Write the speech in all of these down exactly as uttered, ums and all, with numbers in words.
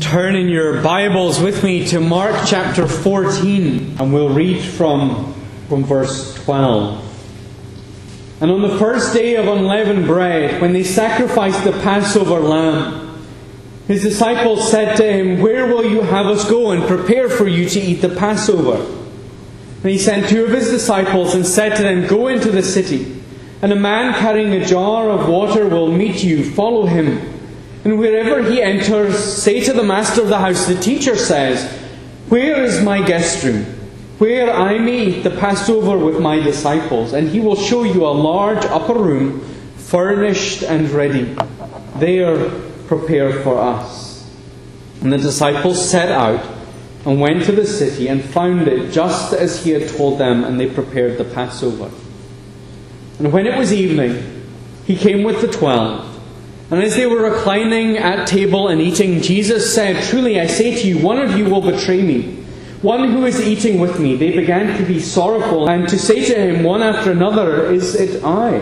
turn in your Bibles with me to Mark chapter fourteen, and we'll read from, from verse twelve. And on the first day of unleavened bread, when they sacrificed the Passover lamb, his disciples said to him, "Where will you have us go and prepare for you to eat the Passover?" And he sent two of his disciples and said to them, "Go into the city, and a man carrying a jar of water will meet you. Follow him. And wherever he enters, say to the master of the house, 'The teacher says, where is my guest room, where I may eat the Passover with my disciples?' And he will show you a large upper room, furnished and ready. There prepare for us." And the disciples set out and went to the city and found it just as he had told them, and they prepared the Passover. And when it was evening, he came with the twelve. And as they were reclining at table and eating, Jesus said, "Truly I say to you, one of you will betray me, one who is eating with me." They began to be sorrowful and to say to him one after another, "Is it I?"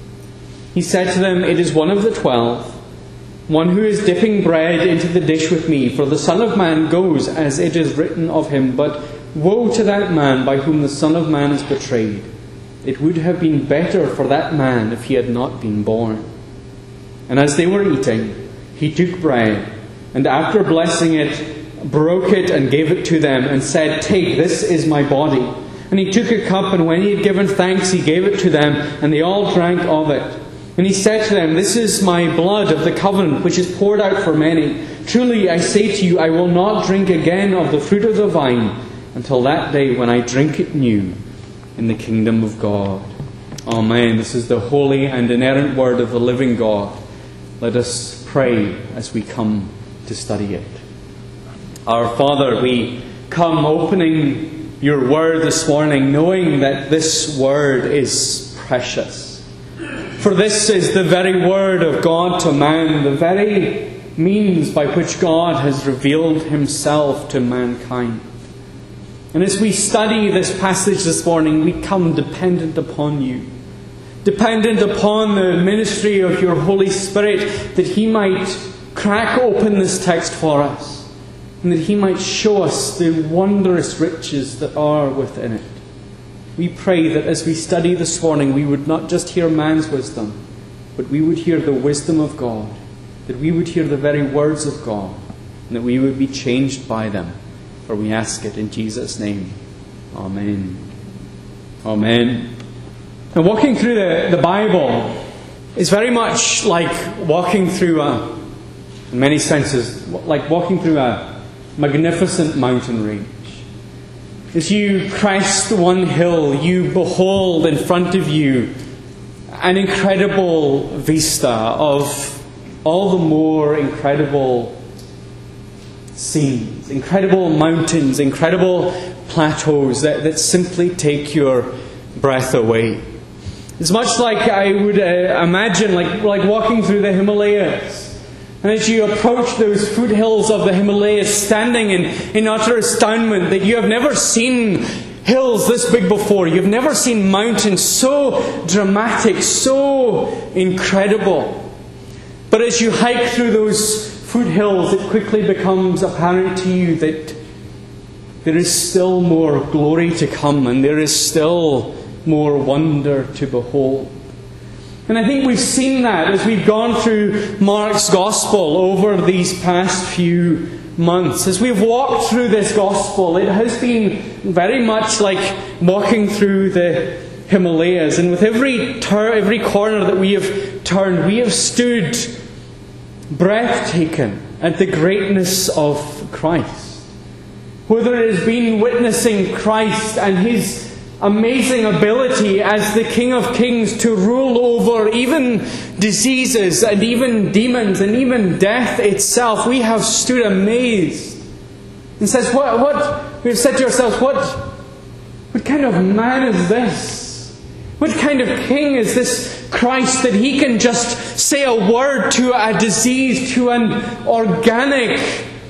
He said to them, "It is one of the twelve, one who is dipping bread into the dish with me. For the Son of Man goes as it is written of him, but woe to that man by whom the Son of Man is betrayed. It would have been better for that man if he had not been born." And as they were eating, he took bread, and after blessing it, broke it and gave it to them, and said, "Take, this is my body." And he took a cup, and when he had given thanks, he gave it to them, and they all drank of it. And he said to them, "This is my blood of the covenant, which is poured out for many. Truly I say to you, I will not drink again of the fruit of the vine until that day when I drink it new in the kingdom of God." Amen. This is the holy and inerrant word of the living God. Let us pray as we come to study it. Our Father, we come opening your word this morning, knowing that this word is precious. For this is the very word of God to man, the very means by which God has revealed himself to mankind. And as we study this passage this morning, we come dependent upon you. Dependent upon the ministry of your Holy Spirit, that he might crack open this text for us, and that he might show us the wondrous riches that are within it. We pray that as we study this morning, we would not just hear man's wisdom, but we would hear the wisdom of God, that we would hear the very words of God, and that we would be changed by them. For we ask it in Jesus' name. Amen. Amen. And walking through the, the Bible is very much like walking through a, in many senses, like walking through a magnificent mountain range. As you crest one hill, you behold in front of you an incredible vista of all the more incredible scenes, incredible mountains, incredible plateaus that, that simply take your breath away. It's much like I would uh, imagine, like, like walking through the Himalayas. And as you approach those foothills of the Himalayas, standing in, in utter astoundment that you have never seen hills this big before. You've never seen mountains so dramatic, so incredible. But as you hike through those foothills, it quickly becomes apparent to you that there is still more glory to come, and there is still more wonder to behold. And I think we've seen that as we've gone through Mark's Gospel over these past few months. As we've walked through this Gospel, it has been very much like walking through the Himalayas. And with every tur- every corner that we have turned, we have stood breathtaken at the greatness of Christ. Whether it has been witnessing Christ and his amazing ability as the King of Kings to rule over even diseases and even demons and even death itself, we have stood amazed and says, what, what we've said to ourselves, what, what kind of man is this? What kind of king is this Christ that he can just say a word to a disease, to an organic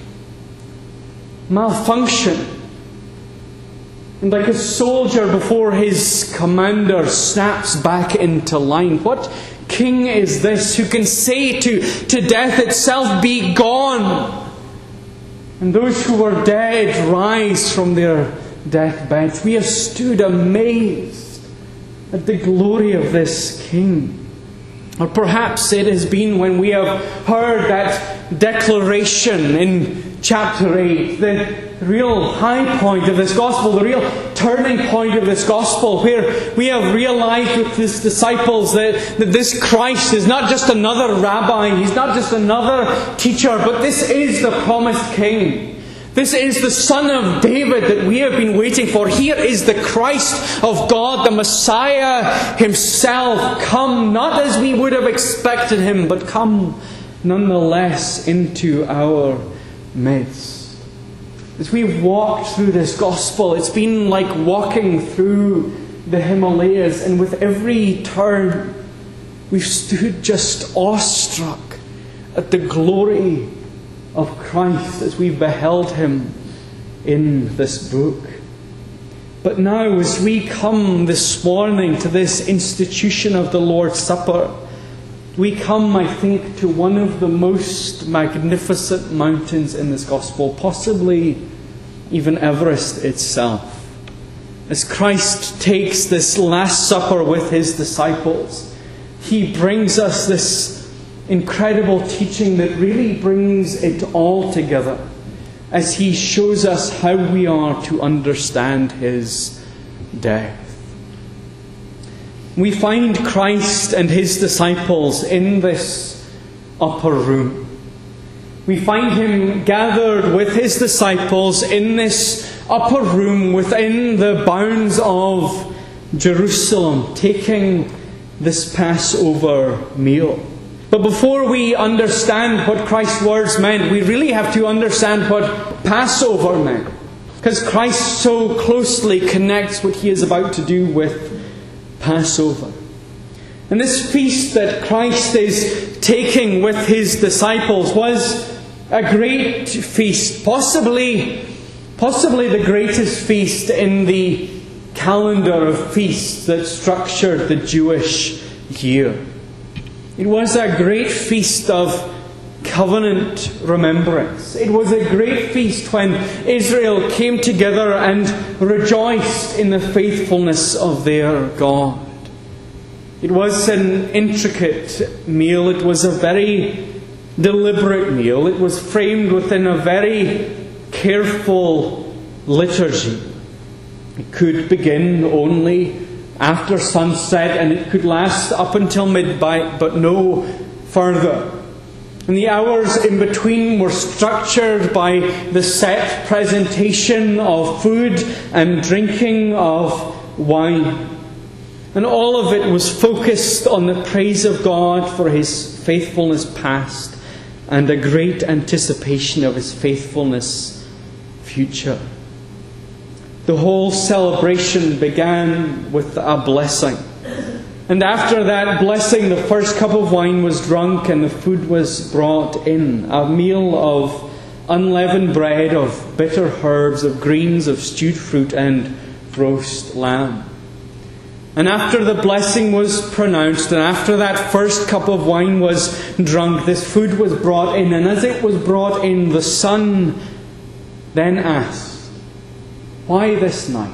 malfunction? And like a soldier before his commander snaps back into line. What king is this who can say to, to death itself, "Be gone"? and those who were dead rise from their deathbeds. We have stood amazed at the glory of this King. Or perhaps it has been when we have heard that declaration in chapter eight, the real high point of this gospel, the real turning point of this gospel, where we have realized with his disciples that, that this Christ is not just another rabbi, he's not just another teacher, but this is the promised King. This is the Son of David that we have been waiting for. Here is the Christ of God, the Messiah himself, come not as we would have expected him, but come nonetheless into our midst. As we've walked through this gospel, it's been like walking through the Himalayas, and with every turn we've stood just awestruck at the glory of Christ as we've beheld him in this book. But now, as we come this morning to this institution of the Lord's Supper, we come, I think, to one of the most magnificent mountains in this gospel, possibly even Everest itself. As Christ takes this Last Supper with his disciples, he brings us this incredible teaching that really brings it all together as he shows us how we are to understand his death. We find Christ and his disciples in this upper room. We find him gathered with his disciples in this upper room within the bounds of Jerusalem, taking this Passover meal. But before we understand what Christ's words meant, we really have to understand what Passover meant. Because Christ so closely connects what he is about to do with Passover. And this feast that Christ is taking with his disciples was a great feast. Possibly, possibly the greatest feast in the calendar of feasts that structured the Jewish year. It was a great feast of covenant remembrance. It was a great feast when Israel came together and rejoiced in the faithfulness of their God. It was an intricate meal. It was a very deliberate meal. It was framed within a very careful liturgy. It could begin only after sunset, and it could last up until midnight, but no further. And the hours in between were structured by the set presentation of food and drinking of wine. And all of it was focused on the praise of God for his faithfulness past and a great anticipation of his faithfulness future. The whole celebration began with a blessing. And after that blessing, the first cup of wine was drunk and the food was brought in. A meal of unleavened bread, of bitter herbs, of greens, of stewed fruit and roast lamb. And after the blessing was pronounced, and after that first cup of wine was drunk, this food was brought in. And as it was brought in, the Son then asked, why this night?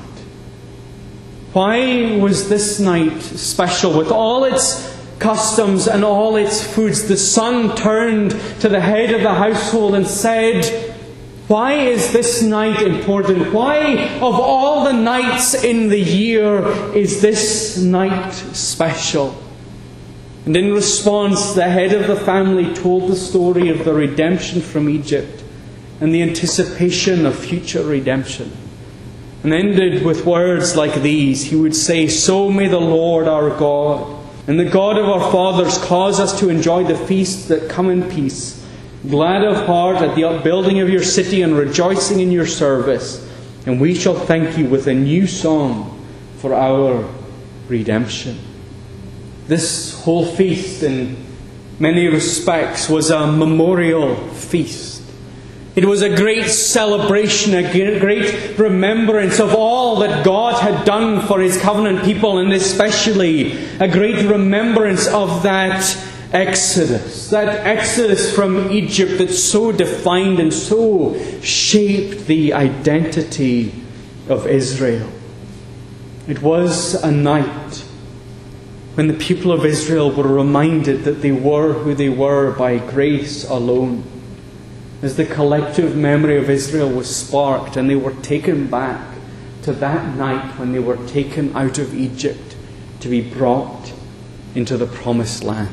Why was this night special? With all its customs and all its foods, the Son turned to the head of the household and said, why is this night important? Why, of all the nights in the year, is this night special? And in response, the head of the family told the story of the redemption from Egypt and the anticipation of future redemption. And ended with words like these. He would say, so may the Lord our God and the God of our fathers cause us to enjoy the feasts that come in peace, glad of heart at the upbuilding of your city and rejoicing in your service. And we shall thank you with a new song for our redemption. This whole feast, in many respects, was a memorial feast. It was a great celebration, a great remembrance of all that God had done for his covenant people, and especially a great remembrance of that Exodus, that Exodus from Egypt that so defined and so shaped the identity of Israel. It was a night when the people of Israel were reminded that they were who they were by grace alone, as the collective memory of Israel was sparked and they were taken back to that night when they were taken out of Egypt to be brought into the promised land.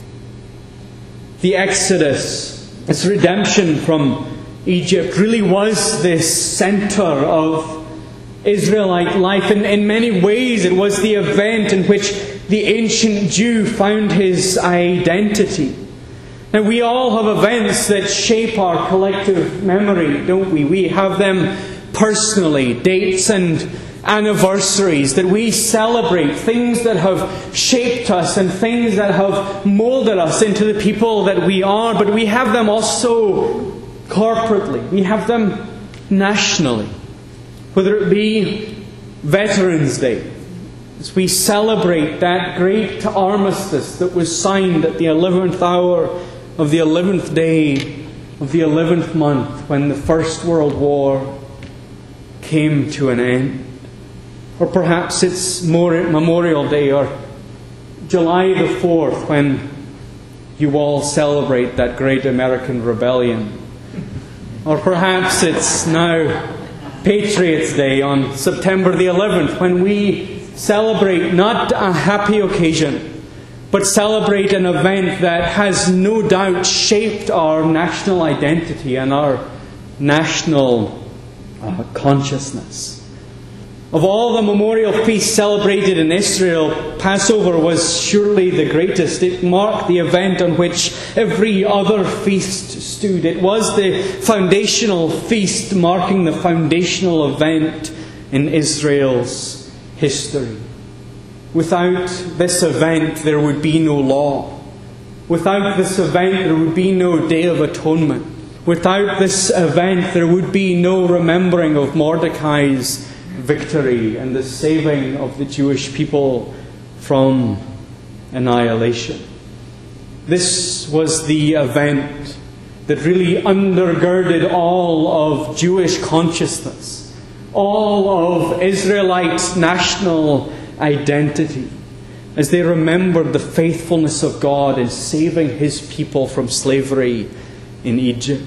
The Exodus, its redemption from Egypt, really was this centre of Israelite life. And in many ways it was the event in which the ancient Jew found his identity. Now we all have events that shape our collective memory, don't we? We have them personally, dates and anniversaries that we celebrate, things that have shaped us and things that have moulded us into the people that we are. But we have them also corporately. We have them nationally. Whether it be Veterans Day, as we celebrate that great armistice that was signed at the eleventh hour of the eleventh day of the eleventh month when the First World War came to an end. Or perhaps it's Memorial Day or July the fourth when you all celebrate that great American rebellion. Or perhaps it's now Patriots Day on September the eleventh when we celebrate not a happy occasion, but celebrate an event that has no doubt shaped our national identity and our national uh, consciousness. Of all the memorial feasts celebrated in Israel, Passover was surely the greatest. It marked the event on which every other feast stood. It was the foundational feast marking the foundational event in Israel's history. Without this event, there would be no law. Without this event, there would be no Day of Atonement. Without this event, there would be no remembering of Mordecai's victory and the saving of the Jewish people from annihilation. This was the event that really undergirded all of Jewish consciousness, all of Israelite national identity, as they remembered the faithfulness of God in saving His people from slavery in Egypt.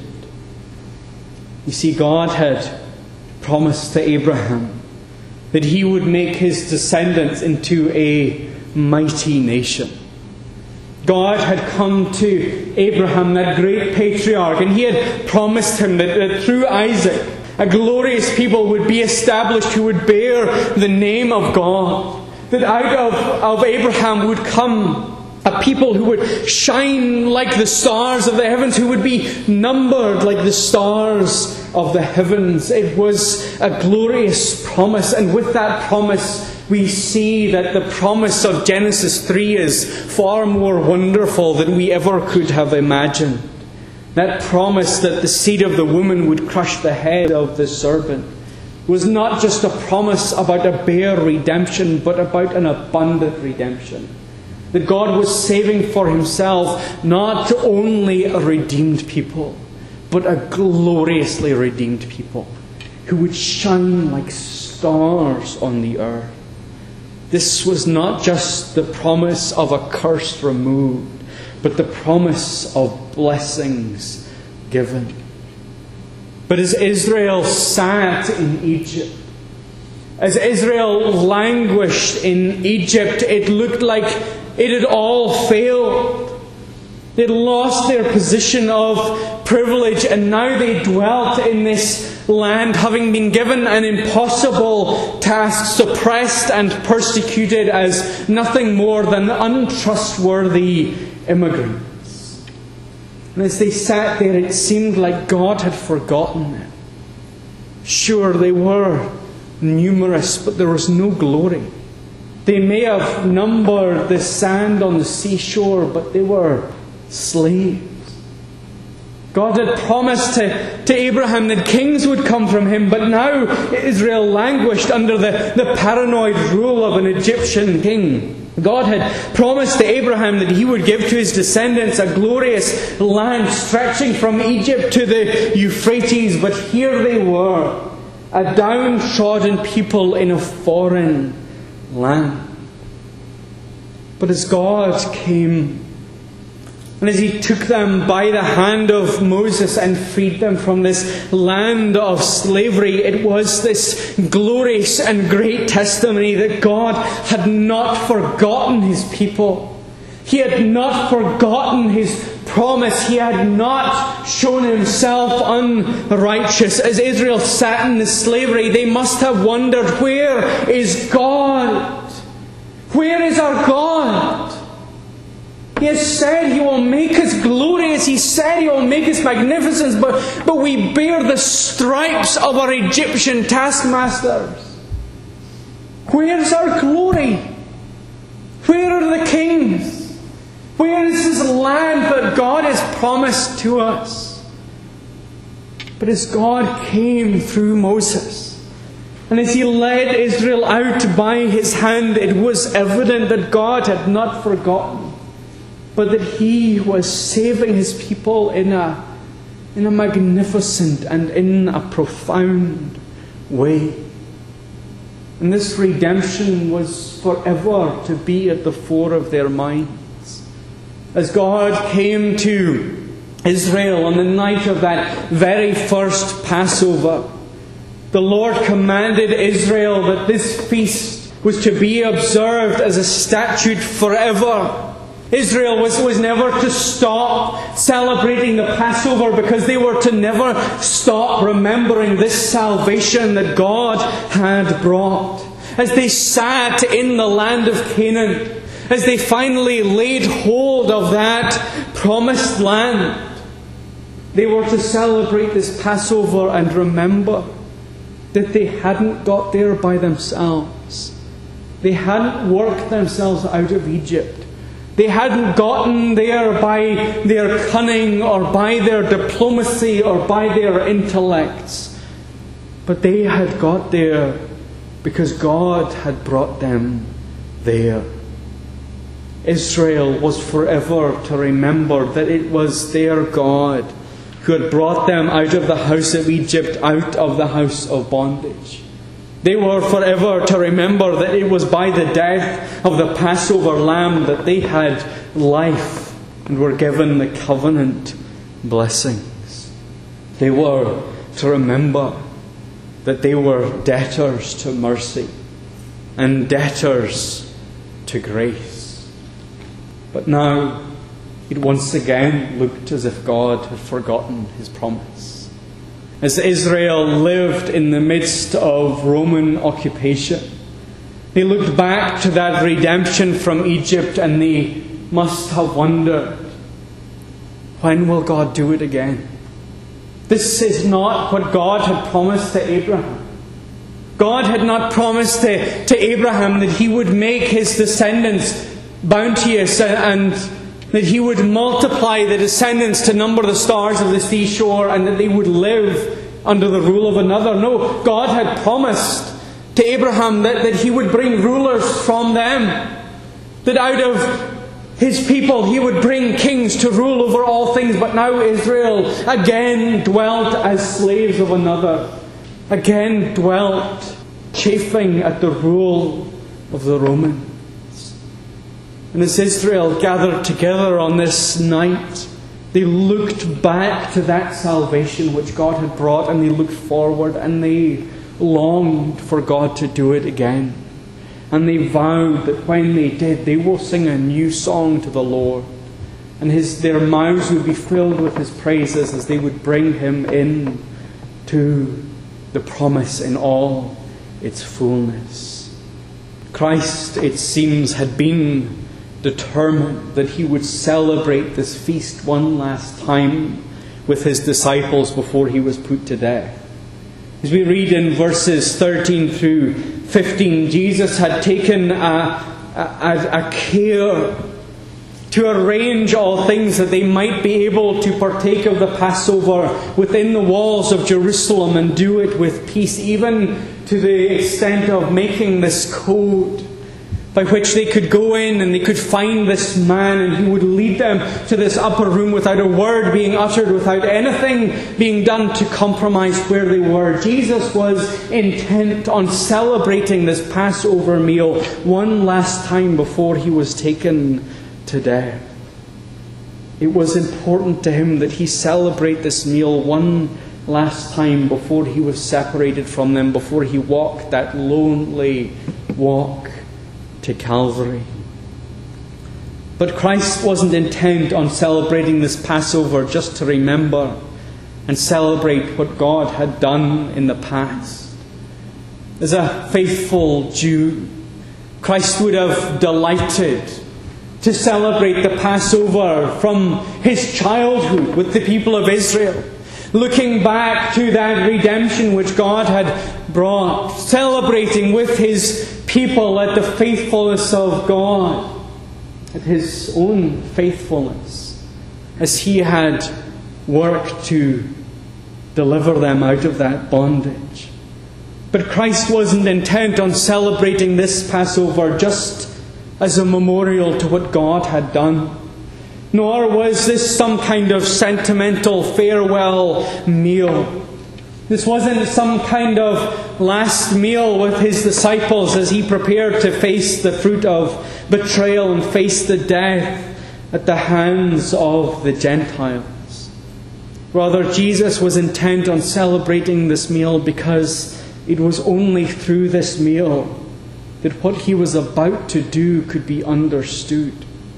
You see, God had promised to Abraham that he would make his descendants into a mighty nation. God had come to Abraham, that great patriarch, and he had promised him that, that through Isaac, a glorious people would be established who would bear the name of God. That out of, of Abraham would come a people who would shine like the stars of the heavens, who would be numbered like the stars of the heavens. It was a glorious promise, and with that promise we see that the promise of Genesis three is far more wonderful than we ever could have imagined. That promise that the seed of the woman would crush the head of the serpent was not just a promise about a bare redemption, but about an abundant redemption. That God was saving for Himself not only a redeemed people, but a gloriously redeemed people who would shine like stars on the earth. This was not just the promise of a curse removed, but the promise of blessings given. But as Israel sat in Egypt, as Israel languished in Egypt, it looked like it had all failed. They'd lost their position of privilege, and now they dwelt in this land, having been given an impossible task, suppressed and persecuted as nothing more than untrustworthy immigrants. And as they sat there, it seemed like God had forgotten them. Sure, they were numerous, but there was no glory. They may have numbered the sand on the seashore, but they were slaves. God had promised to, to Abraham that kings would come from him, but now Israel languished under the, the paranoid rule of an Egyptian king. God had promised to Abraham that he would give to his descendants a glorious land stretching from Egypt to the Euphrates, but here they were, a downtrodden people in a foreign land. But as God came, and as He took them by the hand of Moses and freed them from this land of slavery, it was this glorious and great testimony that God had not forgotten His people. He had not forgotten His promise. He had not shown Himself unrighteous. As Israel sat in the slavery, they must have wondered, where is God? Where is our God? He has said He will make us glorious. He said He will make us magnificent. But, but we bear the stripes of our Egyptian taskmasters. Where's our glory? Where are the kings? Where is this land that God has promised to us? But as God came through Moses, and as He led Israel out by His hand, it was evident that God had not forgotten, but that He was saving His people in a, in a magnificent and in a profound way. And this redemption was forever to be at the fore of their minds. As God came to Israel on the night of that very first Passover, the Lord commanded Israel that this feast was to be observed as a statute forever. Israel was, was never to stop celebrating the Passover, because they were to never stop remembering this salvation that God had brought. As they sat in the land of Canaan, as they finally laid hold of that promised land, they were to celebrate this Passover and remember that they hadn't got there by themselves. They hadn't worked themselves out of Egypt. They hadn't gotten there by their cunning or by their diplomacy or by their intellects. But they had got there because God had brought them there. Israel was forever to remember that it was their God who had brought them out of the house of Egypt, out of the house of bondage. They were forever to remember that it was by the death of the Passover lamb that they had life and were given the covenant blessings. They were to remember that they were debtors to mercy and debtors to grace. But now it once again looked as if God had forgotten His promise. As Israel lived in the midst of Roman occupation, they looked back to that redemption from Egypt and they must have wondered, when will God do it again? This is not what God had promised to Abraham. God had not promised to, to Abraham that he would make his descendants bounteous and, and that he would multiply the descendants to number the stars of the seashore and that they would live under the rule of another. No, God had promised to Abraham that, that he would bring rulers from them. That out of his people he would bring kings to rule over all things. But now Israel again dwelt as slaves of another. Again dwelt chafing at the rule of the Romans. And as Israel gathered together on this night, they looked back to that salvation which God had brought, and they looked forward and they longed for God to do it again. And they vowed that when they did, they will sing a new song to the Lord. And his, their mouths would be filled with His praises as they would bring Him in to the promise in all its fullness. Christ, it seems, had been determined that He would celebrate this feast one last time with His disciples before He was put to death. As we read in verses thirteen through fifteen, Jesus had taken a, a, a care to arrange all things that they might be able to partake of the Passover within the walls of Jerusalem and do it with peace, even to the extent of making this code by which they could go in and they could find this man, and he would lead them to this upper room without a word being uttered, without anything being done to compromise where they were. Jesus was intent on celebrating this Passover meal one last time before he was taken to death. It was important to him that he celebrate this meal one last time before he was separated from them, before he walked that lonely walk to Calvary. But Christ wasn't intent on celebrating this Passover just to remember and celebrate what God had done in the past. As a faithful Jew, Christ would have delighted to celebrate the Passover from his childhood with the people of Israel, looking back to that redemption which God had brought, celebrating with his people at the faithfulness of God, at his own faithfulness, as he had worked to deliver them out of that bondage. But Christ wasn't intent on celebrating this Passover just as a memorial to what God had done. Nor was this some kind of sentimental farewell meal. This wasn't some kind of last meal with his disciples as he prepared to face the fruit of betrayal and face the death at the hands of the Gentiles. Rather, Jesus was intent on celebrating this meal because it was only through this meal that what he was about to do could be understood.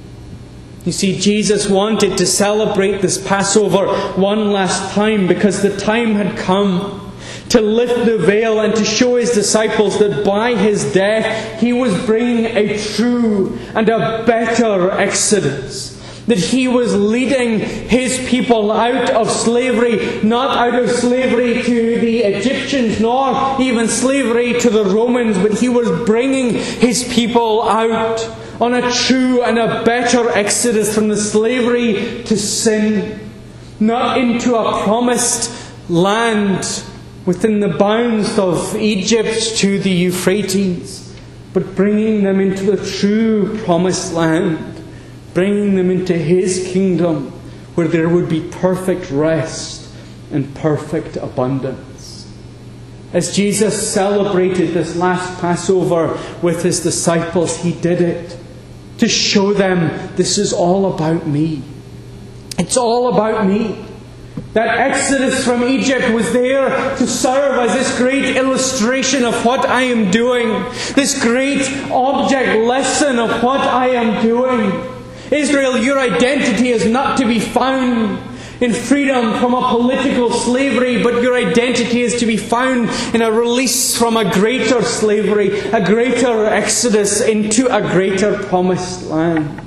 You see, Jesus wanted to celebrate this Passover one last time because the time had come to lift the veil and to show his disciples that by his death he was bringing a true and a better exodus. That he was leading his people out of slavery, not out of slavery to the Egyptians, nor even slavery to the Romans, but he was bringing his people out on a true and a better exodus from the slavery to sin, not into a promised land within the bounds of Egypt to the Euphrates, but bringing them into the true promised land, bringing them into his kingdom where there would be perfect rest and perfect abundance. As Jesus celebrated this last Passover with his disciples, he did it to show them this is all about me. It's all about me. That exodus from Egypt was there to serve as this great illustration of what I am doing. This great object lesson of what I am doing. Israel, your identity is not to be found in freedom from a political slavery, but your identity is to be found in a release from a greater slavery, a greater exodus into a greater promised land.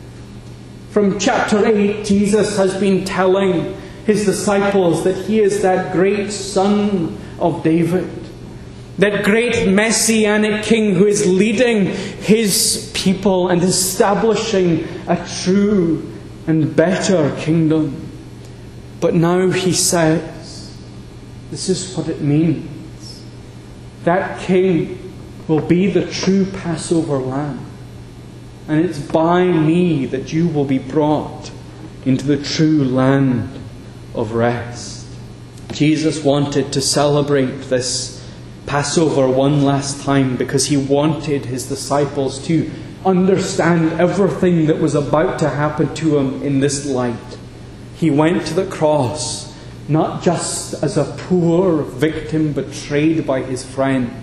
From chapter eight, Jesus has been telling his disciples that he is that great Son of David, that great Messianic King who is leading his people and establishing a true and better kingdom. But now he says, this is what it means. That King will be the true Passover lamb. And it's by me that you will be brought into the true land of rest. Jesus wanted to celebrate this Passover one last time because he wanted his disciples to understand everything that was about to happen to him in this light. He went to the cross not just as a poor victim betrayed by his friend,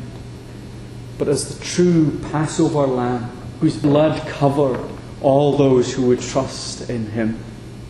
but as the true Passover lamb whose blood covered all those who would trust in him.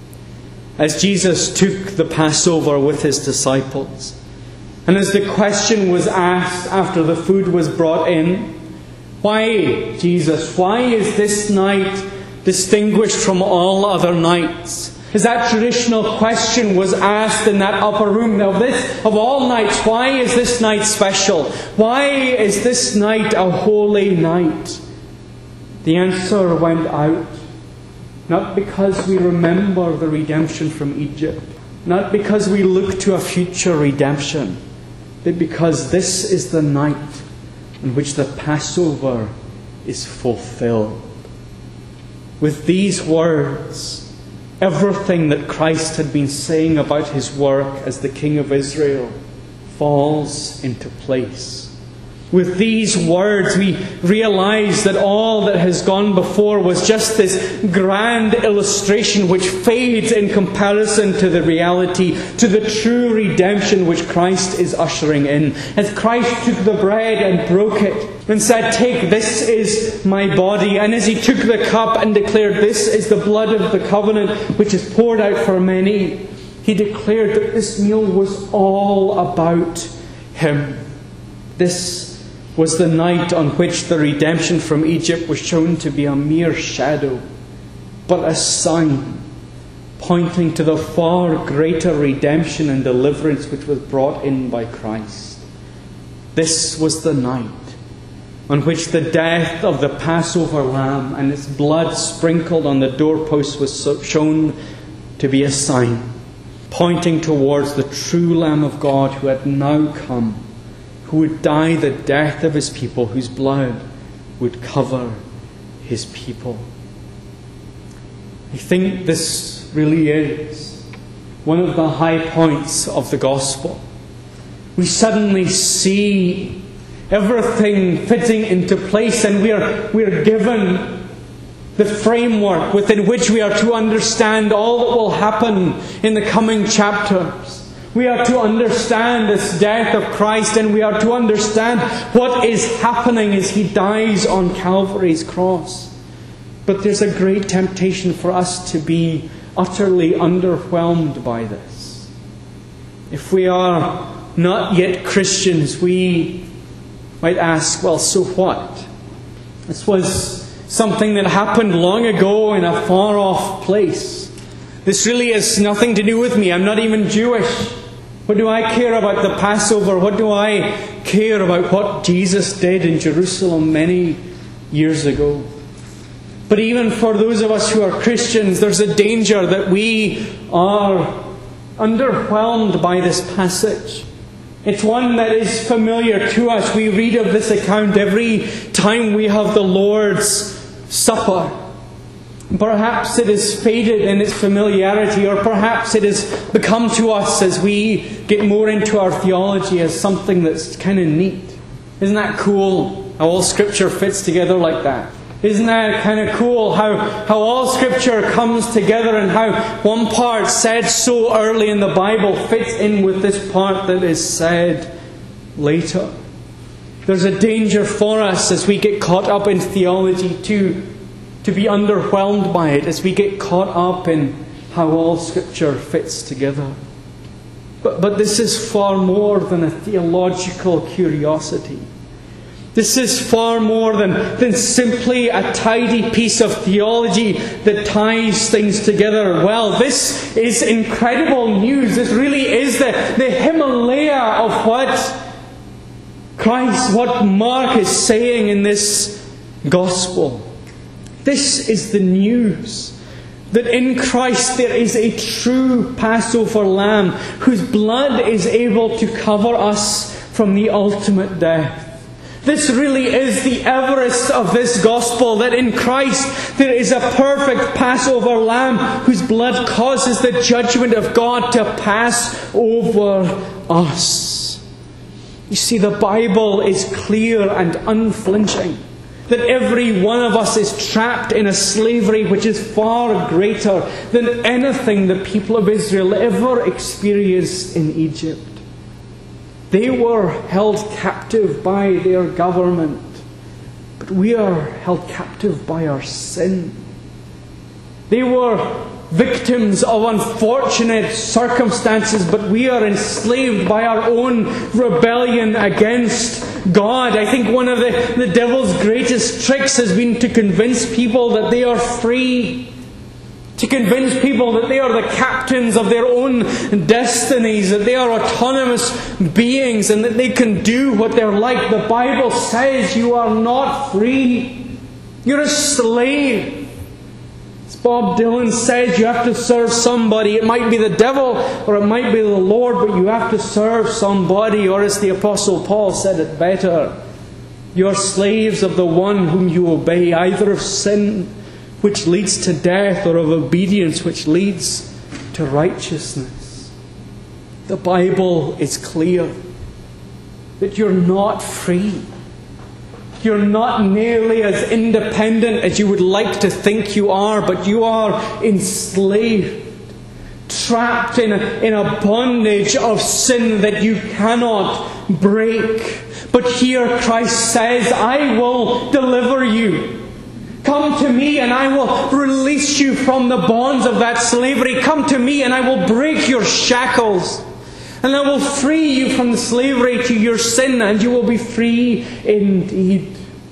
As Jesus took the Passover with his disciples, and as the question was asked after the food was brought in, why, Jesus, why is this night distinguished from all other nights? As that traditional question was asked in that upper room, now this, of all nights, why is this night special? Why is this night a holy night? The answer went out, not because we remember the redemption from Egypt, not because we look to a future redemption, but because this is the night in which the Passover is fulfilled. With these words, everything that Christ had been saying about his work as the King of Israel falls into place. With these words, we realize that all that has gone before was just this grand illustration which fades in comparison to the reality, to the true redemption which Christ is ushering in. As Christ took the bread and broke it and said, "Take, this is my body." And as he took the cup and declared, "This is the blood of the covenant which is poured out for many," he declared that this meal was all about him. This was the night on which the redemption from Egypt was shown to be a mere shadow, but a sign pointing to the far greater redemption and deliverance which was brought in by Christ. This was the night on which the death of the Passover lamb and its blood sprinkled on the doorpost was shown to be a sign pointing towards the true Lamb of God who had now come, who would die the death of his people, whose blood would cover his people. I think this really is one of the high points of the gospel. We suddenly see everything fitting into place, and we are, we are given the framework within which we are to understand all that will happen in the coming chapters. We are to understand this death of Christ, and we are to understand what is happening as he dies on Calvary's cross. But there's a great temptation for us to be utterly underwhelmed by this. If we are not yet Christians, we might ask, well, so what? This was something that happened long ago in a far-off place. This really has nothing to do with me. I'm not even Jewish. What do I care about the Passover? What do I care about what Jesus did in Jerusalem many years ago? But even for those of us who are Christians, there's a danger that we are underwhelmed by this passage. It's one that is familiar to us. We read of this account every time we have the Lord's Supper. Perhaps it has faded in its familiarity, or perhaps it has become to us as we get more into our theology as something that's kind of neat. Isn't that cool how all Scripture fits together like that? Isn't that kind of cool how, how all Scripture comes together, and how one part said so early in the Bible fits in with this part that is said later? There's a danger for us as we get caught up in theology to to be underwhelmed by it, as we get caught up in how all Scripture fits together. But, but this is far more than a theological curiosity. This is far more than, than simply a tidy piece of theology that ties things together well. This is incredible news. This really is the, the Himalaya of what Christ, what Mark is saying in this gospel. This is the news, that in Christ there is a true Passover lamb whose blood is able to cover us from the ultimate death. This really is the Everest of this gospel, that in Christ there is a perfect Passover lamb whose blood causes the judgment of God to pass over us. You see, the Bible is clear and unflinching that every one of us is trapped in a slavery which is far greater than anything the people of Israel ever experienced in Egypt. They were held captive by their government, but we are held captive by our sin. They were victims of unfortunate circumstances, but we are enslaved by our own rebellion against God. I think one of the, the devil's greatest tricks has been to convince people that they are free, to convince people that they are the captains of their own destinies, that they are autonomous beings and that they can do what they're like. The Bible says you are not free. You're a slave. As Bob Dylan says, you have to serve somebody. It might be the devil or it might be the Lord, but you have to serve somebody. Or as the Apostle Paul said it better, You are slaves of the one whom you obey, either of sin, which leads to death, or of obedience, which leads to righteousness. The Bible is clear that you're not free. You're not nearly as independent as you would like to think you are, but you are enslaved, trapped in a, in a bondage of sin that you cannot break. But here Christ says, I will deliver you. Come to me and I will release you from the bonds of that slavery. Come to me and I will break your shackles. And I will free you from the slavery to your sin, and you will be free indeed.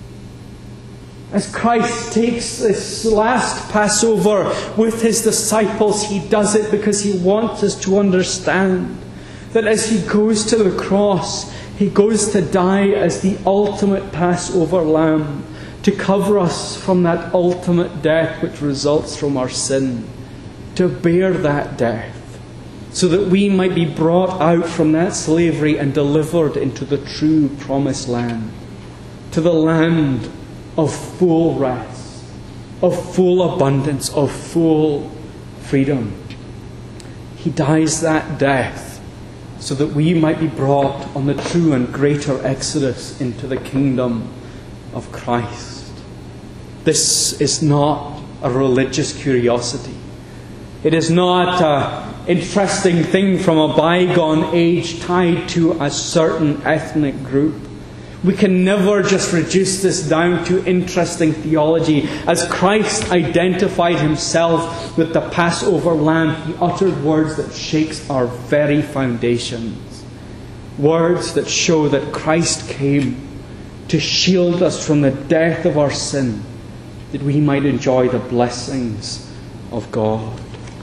As Christ takes this last Passover with His disciples, He does it because He wants us to understand that as He goes to the cross, He goes to die as the ultimate Passover lamb, to cover us from that ultimate death which results from our sin, to bear that death, so that we might be brought out from that slavery and delivered into the true promised land, to the land of full rest, of full abundance, of full freedom. He dies that death so that we might be brought on the true and greater exodus into the kingdom of Christ. This is not a religious curiosity. It is not a interesting thing from a bygone age tied to a certain ethnic group. We can never just reduce this down to interesting theology. As Christ identified Himself with the Passover lamb, He uttered words that shakes our very foundations. Words that show that Christ came to shield us from the death of our sin, that we might enjoy the blessings of God.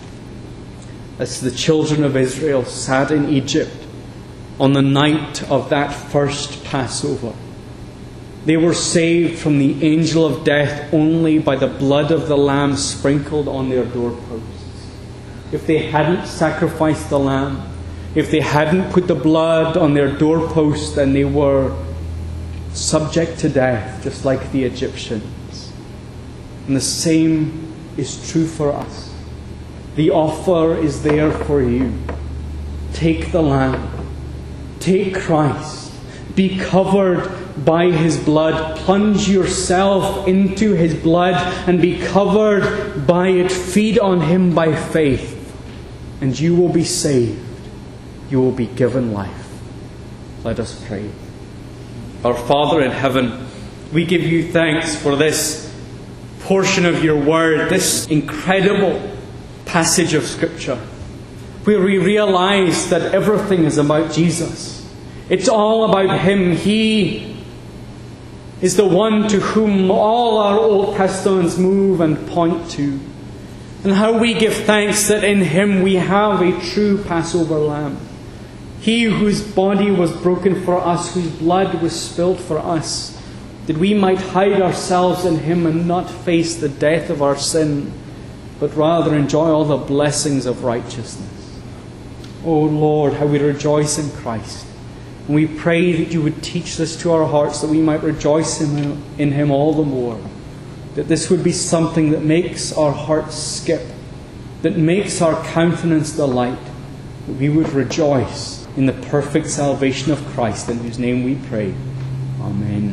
As the children of Israel sat in Egypt on the night of that first Passover, they were saved from the angel of death only by the blood of the lamb sprinkled on their doorposts. If they hadn't sacrificed the lamb, if they hadn't put the blood on their doorposts, then they were subject to death, just like the Egyptians. And the same is true for us. The offer is there for you. Take the Lamb. Take Christ. Be covered by His blood. Plunge yourself into His blood and be covered by it. Feed on Him by faith, and you will be saved. You will be given life. Let us pray. Our Father in heaven, we give you thanks for this portion of your word, this incredible passage of Scripture, where we realize that everything is about Jesus. It's all about Him. He is the one to whom all our Old Testaments move and point to. And how we give thanks that in Him we have a true Passover lamb. He whose body was broken for us, whose blood was spilled for us, that we might hide ourselves in Him and not face the death of our sin, but rather enjoy all the blessings of righteousness. Oh Lord, how we rejoice in Christ. And we pray that you would teach this to our hearts, that we might rejoice in Him, in Him all the more. That this would be something that makes our hearts skip, that makes our countenance delight, that we would rejoice in the perfect salvation of Christ, in whose name we pray. Amen.